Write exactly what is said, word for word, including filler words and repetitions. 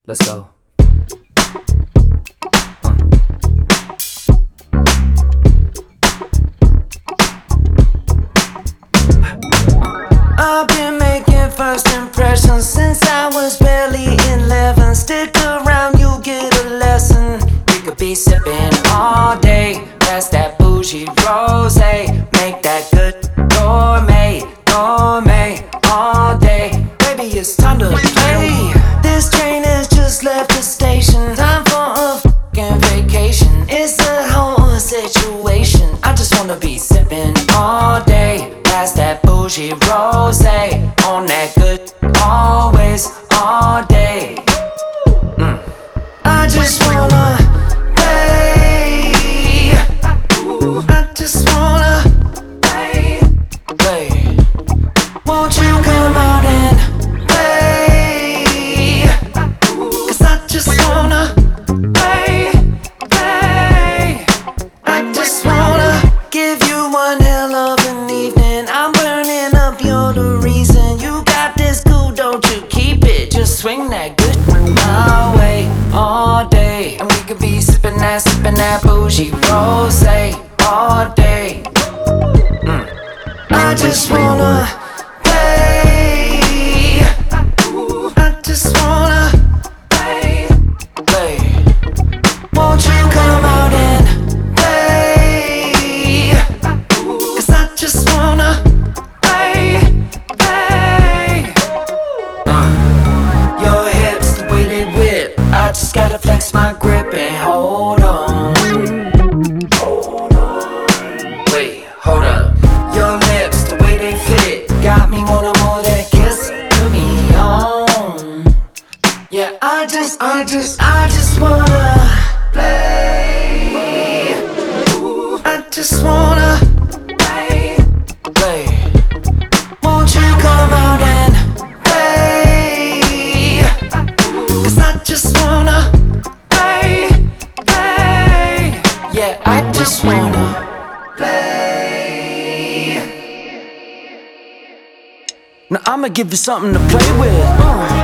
Let's go. I've been making first impressions since I was barely eleven. Stick around, you get a lesson. We could be sipping all day, pass that bougie rosé, make that good gourmet, gourmet all day. Baby, it's time to play. This train has just left the station. Time for a fucking vacation. It's a whole situation. I just wanna be sipping all day, pass that bougie rosé, on that good always, all day. mm. I just wanna play. I just wanna play, play. Won't you come out and play? Cause I just wanna play, play. I just wanna give you one hell of an evening. I'm burning up, you're the reason. You got this cool, don't you keep it. Just swing that good my way all day. And we could be sipping that, sipping that bougie rosé all day. mm. I just wanna play. I just wanna play, play. Won't you come out and play? Cause I just wanna play, play. uh, Your hips, the way they whip, I just gotta flex my grip and hold on. Hold on. Wait, hold up. Your lips, the way they fit, got me wanna more than kiss. Put me on. Yeah, I just, I just, I just wanna play. I just wanna play, play. Won't you come out and play? Cause I just wanna play, play. Yeah, I just wanna play. Now I'ma give you something to play with. uh.